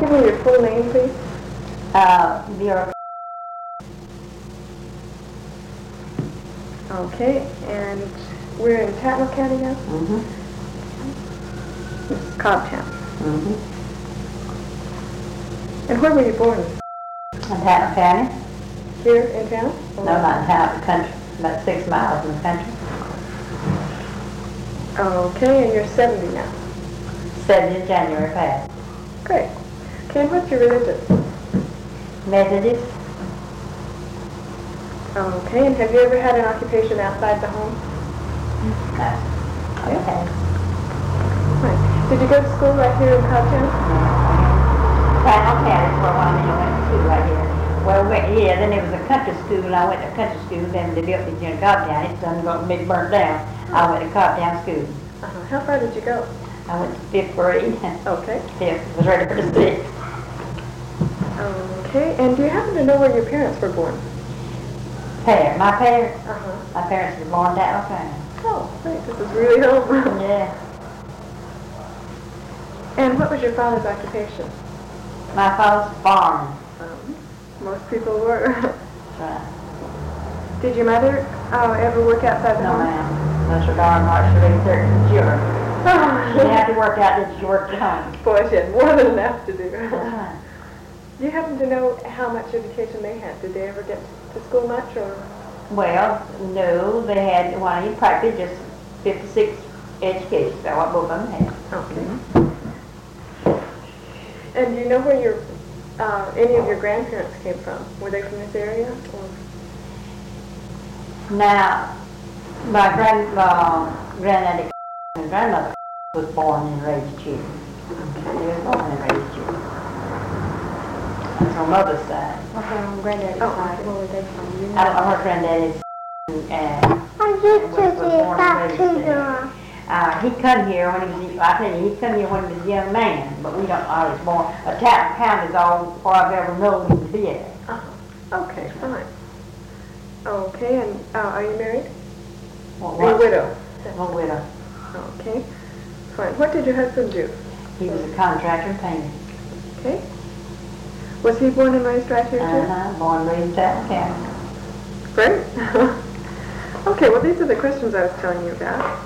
give me your full name, please? Vera. Okay, and we're in Tattnall County now? Mm-hmm. This is Cobbtown. Mm-hmm. And where were you born? In Tattnall County? Here in town? No, not in town, the country. About 6 miles in the country. Okay, and you're 70 now? 70 January past. Great. Okay, and what's your religion? Methodist. Okay, and have you ever had an occupation outside the home? No. Okay. Right. Did you go to school right here in Cobbtown? Tattnall County for a while, then I went to school right here. Well, then there was a country school, and I went to country school, then they built me here in Cobbtown. It's done got me burnt down. I went to Cobbtown school. How far did you go? I went to 5th grade. Okay. Yeah, was ready for the 6th. Okay, and do you happen to know where your parents were born? My parents? Uh-huh. My parents were born in Tattnall County. Oh, great. This is really home. Yeah. And what was your father's occupation? My father's farming. Most people were. Right. Did your mother ever work outside the No, home? ma'am. That's her darn heart. She raised 13 children. Oh, She didn't have to work out, did she worked at home? boy, she had more than enough to do. Right. Do you happen to know how much education they had? Did they ever get to school much, or? Well, no, they had, well, he practically just 56 education, that's what both of them had. Okay. And do you know where your any of your grandparents came from? Were they from this area? Or? Now, my granddaddy and grandmother was born and raised children. They were born and raised children. That's on mother's side. Okay, on granddaddy's side, where were they from? I don't know her granddaddy's he come here when he was, I tell you, he come here when he was a young man, but we don't know how he was born. Tattnall County is all far I've ever known him to be at. Okay, fine. Okay, and are you married? Well, Are you a widow? I'm a widow. Okay, fine. What did your husband do? He was a contractor and painter. Okay. Was he born and raised right here too? Born and raised in Tattnall County. Great. Okay, well these are the questions I was telling you about.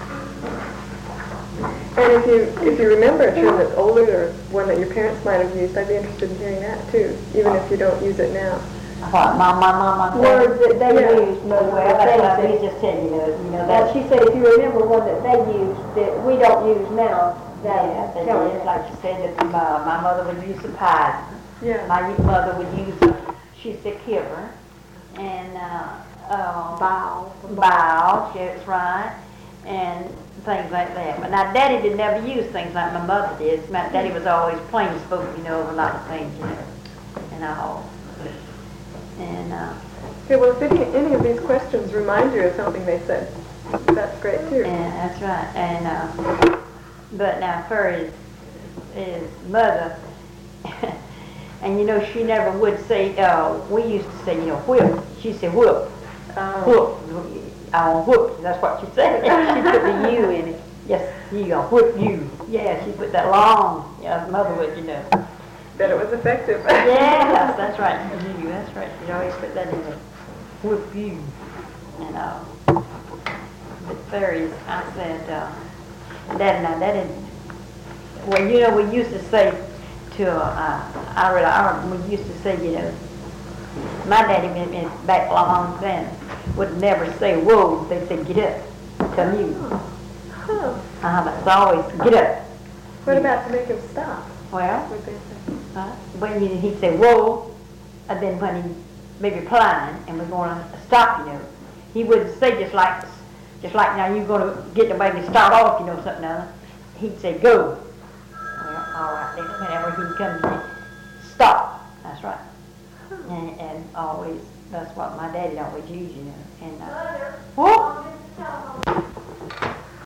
And if you remember a term that's older or one that your parents might have used, I'd be interested in hearing that too, even if you don't use it now. What, mama? Words that they used, Well, that's what we just said, you know Well, she said if you remember one that they used that we don't use now, yeah, they did. Like she said, that my mother would use the pies. Yeah. My mother would use, she said kiver, and bow, that's right, and things like that. But now Daddy did never use things like my mother did. My Daddy was always plain spoken, of a lot of things, and all. And Okay, well if any of these questions remind you of something they said, that's great too. and that's right. And but now for his mother, and she never would say. We used to say, whip. She said whoop. Whoop. I want whoop. That's what she said. She put the U in it. Yes, you gonna whoop you. Yeah, she put that long. Yeah, mother would, Bet it was effective. Yes, that's right. You, that's right. You always put that in there. Whoop you. But fairies, I said, Daddy, well, we used to say to, we used to say, my daddy been back long then would never say whoa, they said get up, come you. That's always get up. What about to make him stop? Well, What they say? when he'd say whoa, and then when he maybe flying and was going to stop, he wouldn't say just like now you're going to get the baby start off, something else. He'd say go. Well, all right, then whenever he comes in, stop. That's right. And always, that's what my daddy always used, and whoop.